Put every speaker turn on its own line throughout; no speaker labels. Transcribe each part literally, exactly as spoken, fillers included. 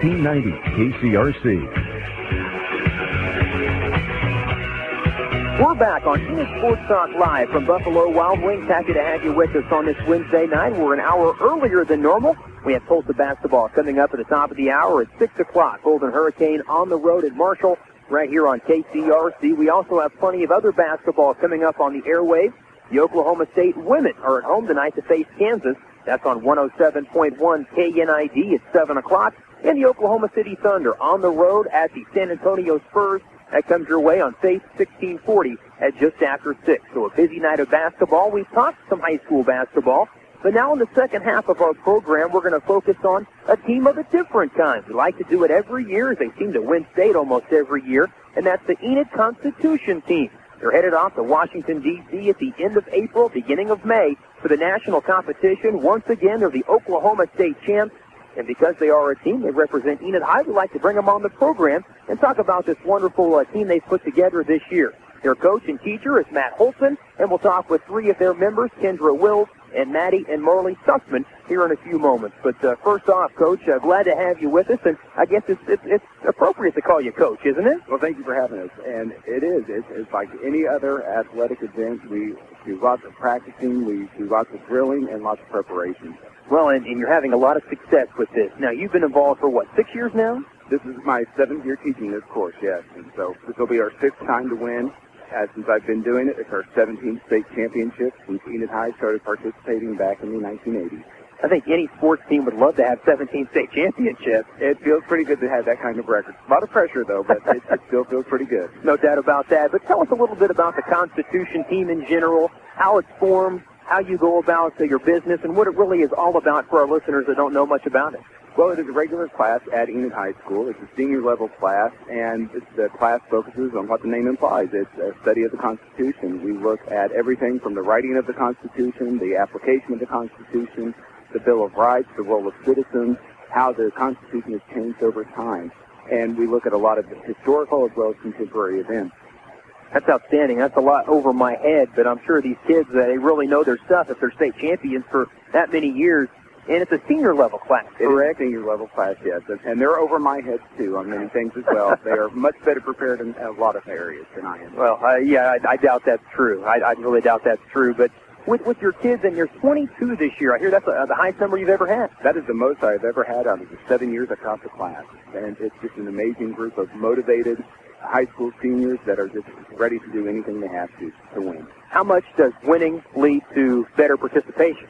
fourteen ninety K C R C.
We're back on Enid Sports Talk Live from Buffalo Wild Wings. Happy to have you with us on this Wednesday night. We're an hour earlier than normal. We have Tulsa basketball coming up at the top of the hour at six o'clock. Golden Hurricane on the road at Marshall right here on K C R C. We also have plenty of other basketball coming up on the airwaves. The Oklahoma State women are at home tonight to face Kansas. That's on one oh seven point one K N I D at seven o'clock. And the Oklahoma City Thunder on the road at the San Antonio Spurs. That comes your way on Faith sixteen forty at just after six. So a busy night of basketball. We've talked some high school basketball. But now in the second half of our program, we're going to focus on a team of a different kind. We like to do it every year, as they seem to win state almost every year, and that's the Enid Constitution team. They're headed off to Washington, D C at the end of April, beginning of May for the national competition. Once again, they're the Oklahoma State champs. And because they are a team, they represent Enid High, we'd like to bring them on the program and talk about this wonderful uh, team they've put together this year. Their coach and teacher is Matt Holson, and we'll talk with three of their members, Kendra Wills and Maddie and Marley Sussman, here in a few moments. But uh, first off, Coach, uh, glad to have you with us, and I guess it's, it's, it's appropriate to call you Coach, isn't it?
Well, thank you for having us. And it is. It's, it's like any other athletic event. We do lots of practicing, we do lots of drilling, and lots of preparation.
Well, and, and you're having a lot of success with this. Now, you've been involved for, what, six years now?
This is my seventh year teaching this course, yes. And so this will be our sixth time to win. Uh, since I've been doing it, it's our seventeenth state championship since Enid High started participating back in the nineteen eighties.
I think any sports team would love to have seventeen state championships.
It feels pretty good to have that kind of record. A lot of pressure, though, but it, it still feels pretty good.
No doubt about that. But tell us a little bit about the Constitution team in general, how it's formed, how you go about uh, your business, and what it really is all about for our listeners that don't know much about it.
Well, it is a regular class at Enid High School. It's a senior-level class, and it's, the class focuses on what the name implies. It's a study of the Constitution. We look at everything from the writing of the Constitution, the application of the Constitution, the Bill of Rights, the role of citizens, how the Constitution has changed over time. And we look at a lot of historical as well as contemporary events.
That's outstanding. That's a lot over my head, but I'm sure these kids, uh, they really know their stuff if they're state champions for that many years. And it's a senior-level class, correct?
It is a senior-level class, yes. And they're over my head, too, on many things as well. They are much better prepared in a lot of areas than I am.
Well, uh, yeah, I, I doubt that's true. I, I really doubt that's true. But with, with your kids, and you're twenty-two this year, I hear that's uh, the highest number you've ever had.
That is the most I've ever had out of the seven years I taught the class. And it's just an amazing group of motivated high school seniors that are just ready to do anything they have to to win.
How much does winning lead to better participation?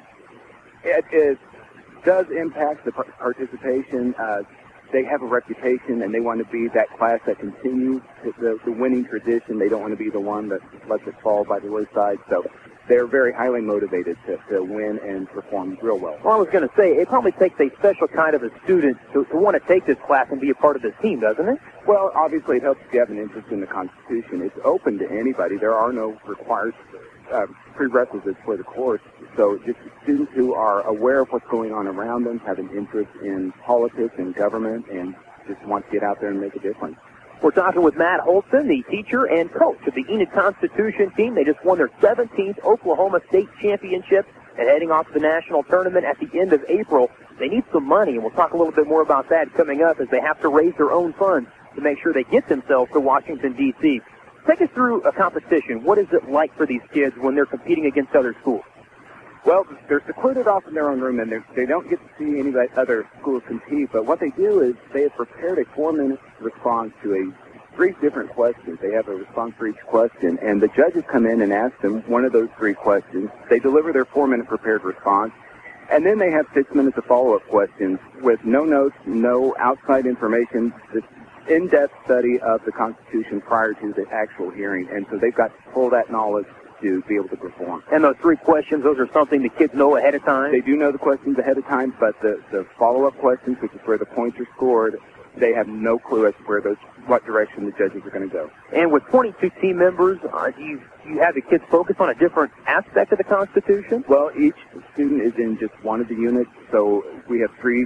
It is... does impact the participation. Uh, they have a reputation, and they want to be that class that continues the, the winning tradition. They don't want to be the one that lets it fall by the wayside. So they're very highly motivated to, to win and perform real well.
Well, I was going to say, it probably takes a special kind of a student to, to want to take this class and be a part of this team, doesn't it?
Well, obviously, it helps if you have an interest in the Constitution. It's open to anybody. There are no required uh, prerequisites for the course. So just students who are aware of what's going on around them, have an interest in politics and government, and just want to get out there and make a difference.
We're talking with Matt Holson, the teacher and coach of the Enid Constitution team. They just won their seventeenth Oklahoma State championship and heading off to the national tournament at the end of April. They need some money, and we'll talk a little bit more about that coming up as they have to raise their own funds to make sure they get themselves to Washington, D C Take us through a competition. What is it like for these kids when they're competing against other schools?
Well, they're secluded off in their own room, and they don't get to see any other schools compete. But what they do is they have prepared a four-minute response to a three different questions. They have a response for each question, and the judges come in and ask them one of those three questions. They deliver their four-minute prepared response, and then they have six minutes of follow-up questions with no notes, no outside information, just in-depth study of the Constitution prior to the actual hearing. And so they've got to pull that knowledge to be able to perform.
And those three questions, those are something the kids know ahead of time?
They do know the questions ahead of time, but the, the follow-up questions, which is where the points are scored, they have no clue as to where those, what direction the judges are going to go.
And with twenty-two team members, uh, do you, do you have the kids focus on a different aspect of the Constitution?
Well, each student is in just one of the units, so we have three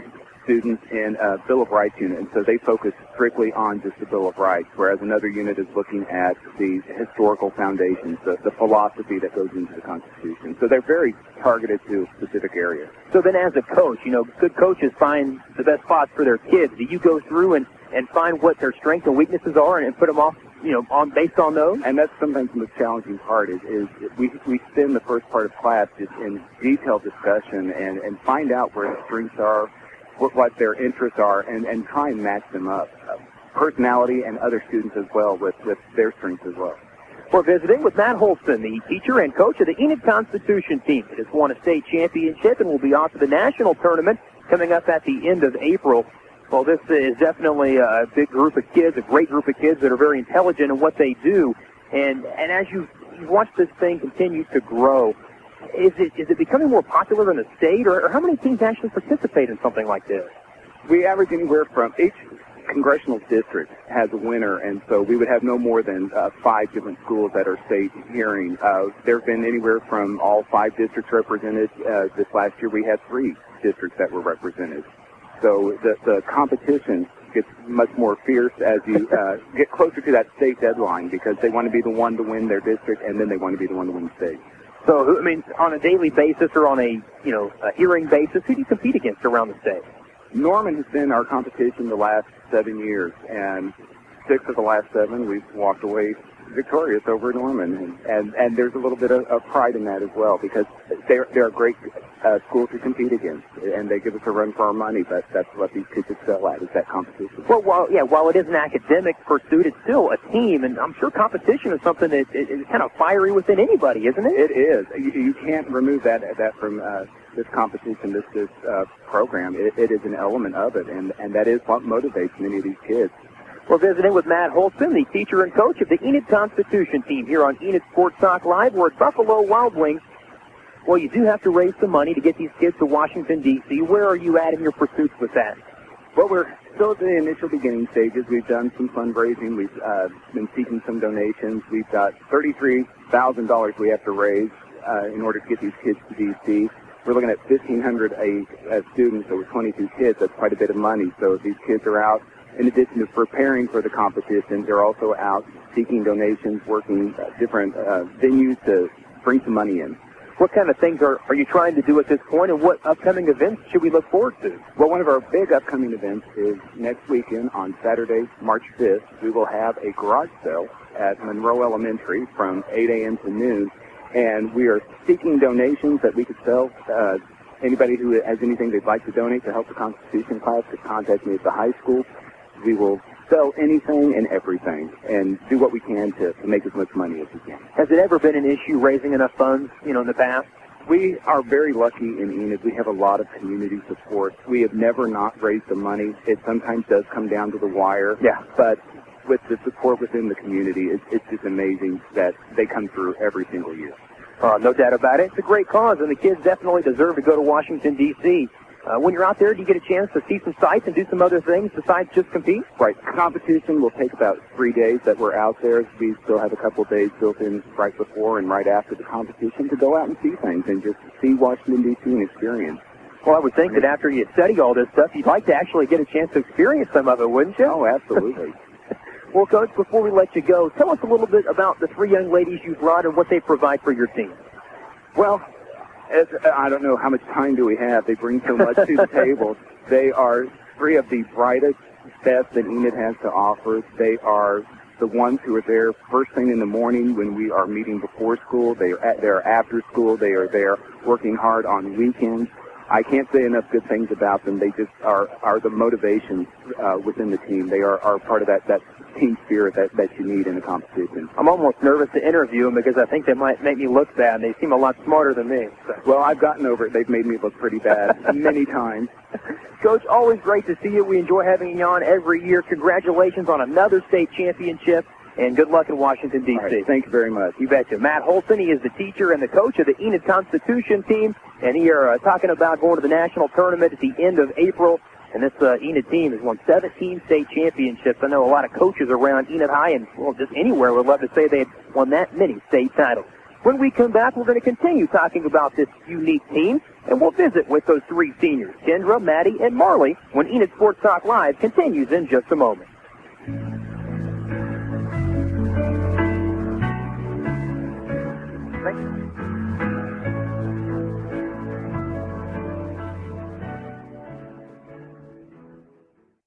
students in a Bill of Rights unit, and so they focus strictly on just the Bill of Rights, whereas another unit is looking at the historical foundations, the, the philosophy that goes into the Constitution. So they're very targeted to specific areas.
So then as a coach, you know, good coaches find the best spots for their kids. Do you go through and, and find what their strengths and weaknesses are and, and put them off, you know, on based on those?
And that's sometimes the most challenging part is, is we, we spend the first part of class just in detailed discussion and, and find out where the strengths are, what, what their interests are, and, and try and match them up. Uh, personality and other students as well with, with their strengths as well.
We're visiting with Matt Holston, the teacher and coach of the Enid Constitution team. It has won a state championship and will be off to the national tournament coming up at the end of April. Well, this is definitely a big group of kids, a great group of kids that are very intelligent in what they do. And and as you you watch this thing continue to grow, is it is it becoming more popular in the state, or, or how many teams actually participate in something like this?
We average anywhere from each congressional district has a winner, and so we would have no more than uh, five different schools at our state hearing. Uh, there have been anywhere from all five districts represented. Uh, this last year we had three districts that were represented. So the, the competition gets much more fierce as you uh, get closer to that state deadline, because they want to be the one to win their district, and then they want to be the one to win the state.
So, I mean, on a daily basis or on a, you know, a hearing basis, who do you compete against around the state?
Norman has been our competition the last seven years, and six of the last seven we've walked away victorious over Norman, and, and, and there's a little bit of, of pride in that as well, because they're, they're a great uh, school to compete against, and they give us a run for our money, but that's what these kids excel at, is that competition.
Well, while, yeah, while it is an academic pursuit, it's still a team, and I'm sure competition is something that is kind of fiery within anybody, isn't it?
It is. You, you can't remove that that from uh, this competition, this, this uh, program. It, it is an element of it, and, and that is what motivates many of these kids.
We're visiting with Matt Holston, the teacher and coach of the Enid Constitution team here on Enid Sports Talk Live. We're at Buffalo Wild Wings. Well, you do have to raise some money to get these kids to Washington, D C Where are you at in your pursuits with that?
Well, we're still at the initial beginning stages. We've done some fundraising. We've uh, been seeking some donations. We've got thirty-three thousand dollars we have to raise uh, in order to get these kids to D C We're looking at fifteen hundred a, a student, so with twenty-two kids, that's quite a bit of money. So these kids are out. In addition to preparing for the competition, they're also out seeking donations, working uh, different uh, venues to bring some money in.
What kind of things are, are you trying to do at this point, and what upcoming events should we look forward to?
Well, one of our big upcoming events is next weekend on Saturday, March fifth. We will have a garage sale at Monroe Elementary from eight a.m. to noon, and we are seeking donations that we could sell. Uh, anybody who has anything they'd like to donate to help the Constitution class could contact me at the high school. We will sell anything and everything and do what we can to, to make as much money as we can.
Has it ever been an issue raising enough funds, you know, in the past?
We are very lucky in Enid. We have a lot of community support. We have never not raised the money. It sometimes does come down to the wire.
Yeah.
But with the support within the community, it's, it's just amazing that they come through every single year.
Uh, no doubt about it. It's a great cause, and the kids definitely deserve to go to Washington, D C Uh, when you're out there, do you get a chance to see some sights and do some other things besides just compete?
Right. Competition will take about three days that we're out there. We still have a couple of days built in right before and right after the competition to go out and see things and just see Washington, D C and experience.
Well, I would think that after you study all this stuff, you'd like to actually get a chance to experience some of it, wouldn't you?
Oh, absolutely.
Well, Coach, before we let you go, tell us a little bit about the three young ladies you brought and what they provide for your team.
Well, As, I don't know how much time do we have. They bring so much to the table. They are three of the brightest, best that Enid has to offer. They are the ones who are there first thing in the morning when we are meeting before school. They are at, they're after school. They are there working hard on weekends. I can't say enough good things about them. They just are, are the motivation uh, within the team. They are, are part of that, that team spirit that, that you need in a competition.
I'm almost nervous to interview them because I think they might make me look bad. They seem a lot smarter than me. So.
Well, I've gotten over it. They've made me look pretty bad many times.
Coach, always great to see you. We enjoy having you on every year. Congratulations on another state championship, and good luck in Washington, D C
Right, thank you very much.
You betcha. Matt Holston, he is the teacher and the coach of the Enid Constitution team, and he are uh, talking about going to the national tournament at the end of April. And this uh, Enid team has won seventeen state championships. I know a lot of coaches around Enid High and, well, just anywhere would love to say they had won that many state titles. When we come back, we're going to continue talking about this unique team, and we'll visit with those three seniors, Kendra, Maddie, and Marley, when Enid Sports Talk Live continues in just a moment. Thank you.